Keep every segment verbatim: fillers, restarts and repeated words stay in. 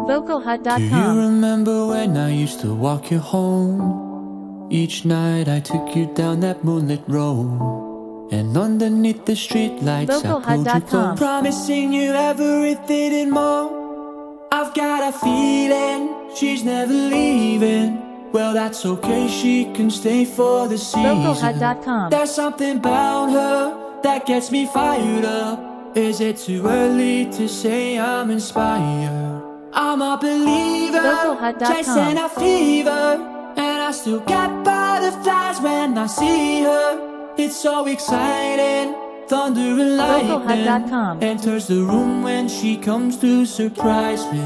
vocal hut dot com. Do you remember when I used to walk you home? Each night I took you down that moonlit road, and underneath the streetlights I pulled you close, promising you everything and more. I've got a feeling she's never leaving. Well, that's okay, she can stay for the season. vocal hut dot com. There's something about her that gets me fired up. Is it too early to say I'm inspired? I'm a believer, vocal hut dot com. chasing a fever, and I still get butterflies when I see her. It's so exciting, thunder and vocal hut dot com. lightning enters the room when she comes to surprise me.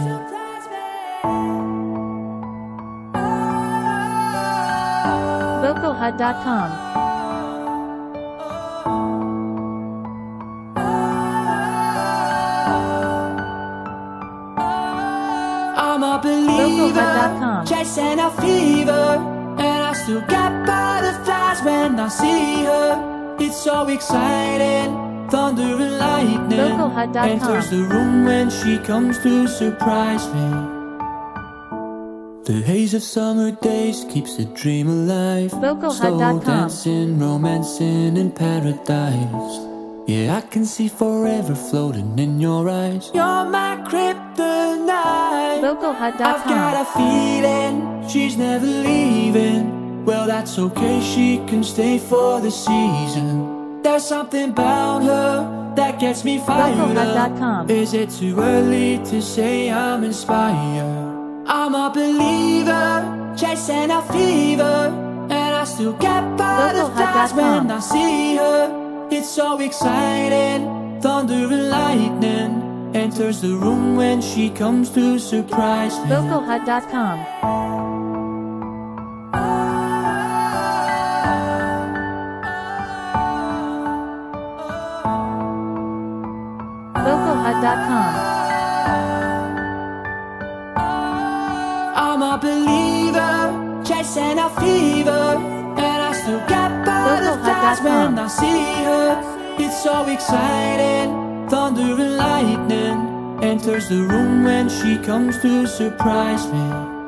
vocal hut dot com. I'm a believer, chasing a fever, and I still get butterflies when I see her. It's so exciting, thunder and lightning vocal hut dot com. enters the room when she comes to surprise me. The haze of summer days keeps the dream alive. vocal hut Slow dot com. dancing, romancing in paradise. Yeah, I can see forever floating in your eyes. You're my kryptonite. vocal hut dot I've got com. a feeling she's never leaving. Well, that's okay, she can stay for the season. There's something about her that gets me fired vocal hut dot up. com. Is it too early to say I'm inspired? I'm a believer, chasing a fever, and I still get butterflies when I see her. It's so exciting, thunder and lightning enters the room when she comes to surprise me. vocal hut dot com. vocal hut dot com. I'm a believer, chasing a fever, and I still get butterflies when I see her. It's so exciting, thunder and lightning enters the room when she comes to surprise me.